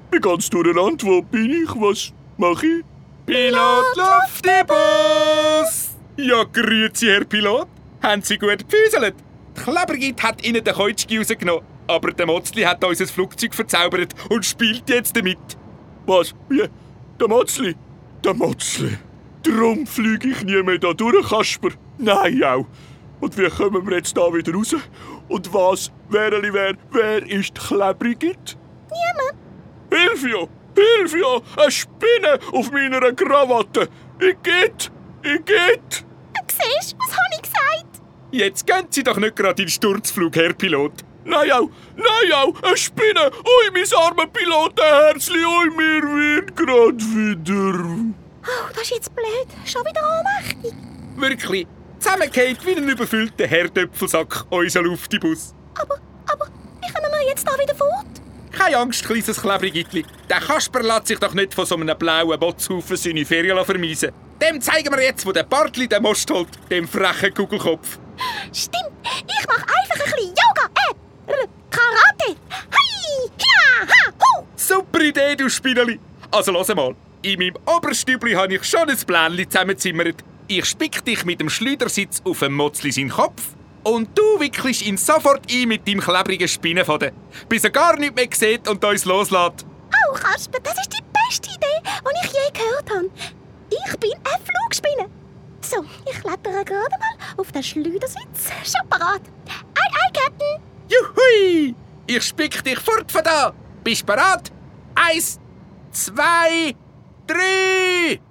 bin ganz durcheinander. Wo bin ich? Was mache ich? Pilot Luftibus! Ja, grüezi, Herr Pilot. Haben Sie gut gefüßelt? Die Klebergit hat Ihnen den Keutschki rausgenommen. Aber der Motzli hat uns ein Flugzeug verzaubert und spielt jetzt damit. Was? Wie? Der Motzli? Der Motzli. Drum fliege ich nie mehr da durch, Kasper. Nein, auch. Und wie kommen wir jetzt da wieder raus? Und was, wer ist die Klebrigit? Niemand. Hilfe! Eine Spinne auf meiner Krawatte! Ich geht! Siehst du, was habe ich gesagt? Jetzt gehen Sie doch nicht gerade in den Sturzflug, Herr Pilot. Nein, auch! Eine Spinne! Ui, mein armer Pilotenherzli! Ui, mir wird grad wieder... Oh, das ist jetzt blöd. Schon wieder ohnmächtig. Wirklich, zusammengeht wie ein überfüllter Herdöpfelsack, unser Luftibus. Aber, wie kommen wir jetzt da wieder fort? Keine Angst, kleines Klebrigitli. Der Kasper lässt sich doch nicht von so einem blauen Botzhaufen seine Ferien vermeisen. Dem zeigen wir jetzt, wo der Bartli den Most holt, dem frechen Kugelkopf. Stimmt, ich mache einfach ein bisschen Yoga. Karate. Hi, ja, ha, hu. Super Idee, du Spineli. Also, hör mal. In meinem Oberstübli habe ich schon ein Plänchen zusammengezimmert. Ich spick dich mit dem Schleudersitz auf den Motzli seinen Kopf und du wickelst ihn sofort ein mit deinem klebrigen Spinnenfaden, bis er gar nichts mehr sieht und uns loslässt. Oh, Kasper, das ist die beste Idee, die ich je gehört habe. Ich bin eine Flugspinne. So, ich klettere gerade mal auf den Schleudersitz. Schon parat. Ei, Captain. Juhui! Ich spick dich fort von da. Bist bereit? 1, 2, 3...